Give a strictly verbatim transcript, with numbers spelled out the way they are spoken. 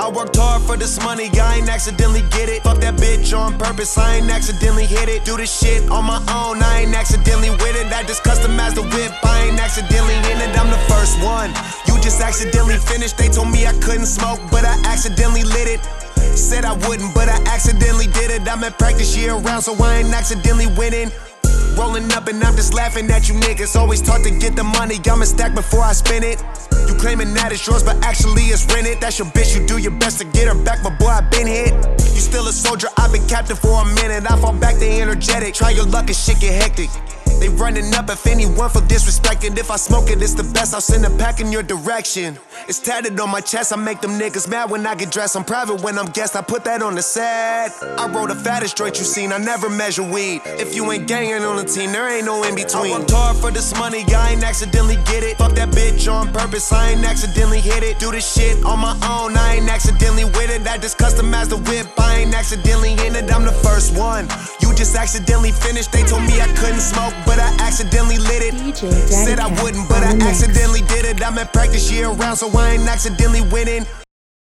I worked hard for this money, I ain't accidentally get it. Fuck that bitch on purpose, I ain't accidentally hit it. Do this shit on my own, I ain't accidentally with it. I just customized the whip, I ain't accidentally in it. I'm the first one, you just accidentally finished. They told me I couldn't smoke, but I accidentally lit it. Said I wouldn't, but I accidentally did it. I'm at practice year round, so I ain't accidentally winning. Rolling up and I'm just laughing at you niggas. Always taught to get the money, I'ma stack before I spend it. You claiming that it's yours, but actually it's rented. That's your bitch, you do your best to get her back, but boy, I been hit. You still a soldier, I've been captain for a minute. I fall back, they energetic. Try your luck and shit get hectic. They running up if anyone feel disrespected. If I smoke it, it's the best, I'll send a pack in your direction. It's tatted on my chest, I make them niggas mad when I get dressed. I'm private when I'm guest, I put that on the set. I roll the fattest joint you seen, I never measure weed. If you ain't gangin' on the team, there ain't no in between. I worked hard for this money, I ain't accidentally get it. Fuck that bitch on purpose, I ain't accidentally hit it. Do this shit on my own, I ain't accidentally with it. I just customized the whip, I ain't accidentally in it. I'm the first one, you just accidentally finished. They told me I couldn't smoke, but I accidentally lit it. Said I wouldn't, but I accidentally did it. I'm at practice year round, so I ain't accidentally winning.